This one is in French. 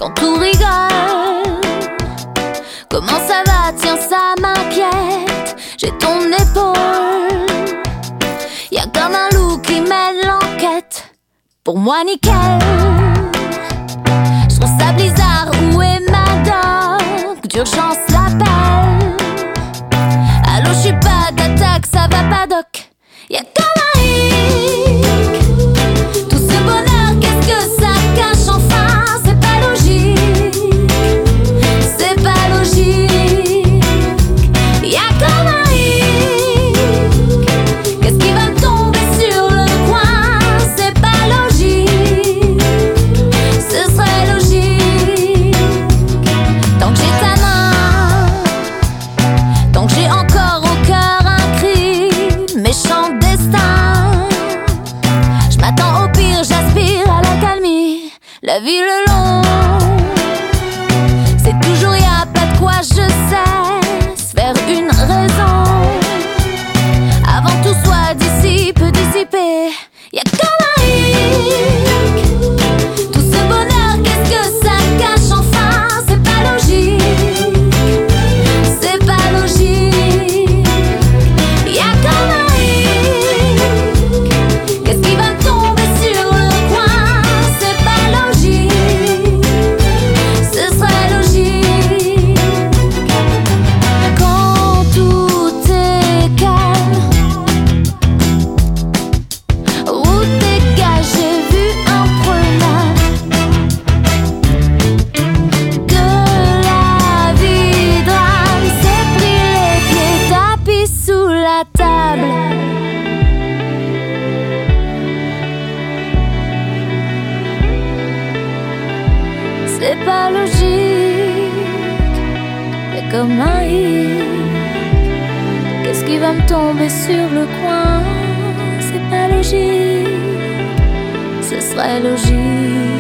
quand tout rigole. Comment ça va? Tiens, ça m'inquiète. J'ai ton épaule. Y'a comme un loup qui mène l'enquête. Pour moi, nickel. J'trouve ça bizarre, où est ma doc? D'urgence l'appelle. Allô, j'suis pas d'attaque, ça va pas doc. Y'a comme un hic. Tout ce bonheur, qu'est-ce que ça cache enfin? C'est pas logique. C'est pas logique. Y'a comme un hic. Qu'est-ce qui va me tomber sur le coin? C'est pas logique. Ce serait logique. Tant que j'ai ta main, tant que j'ai encore au cœur un cri, méchant destin. Je m'attends au pire, j'aspire à l'accalmie. La vie le long, c'est toujours y'a pas de quoi je cesse faire une raison. Avant tout soit dissipe, dissipé. Y'a comme un hic. Tout ce bonheur, qu'est-ce que ça cache enfin? C'est pas logique. C'est pas logique. Y'a comme un hic. Qu'est-ce qui va me tomber sur le coin? C'est pas logique. Ce serait logique. Quand tout est calme, route dégagée, j'ai vu un preneur. Que la vie drame s'est pris les pieds, tapis sous la table. C'est pas logique. Y'a comme un hic. Qu'est-ce qui va me tomber sur le coin? C'est pas logique. Ce serait logique.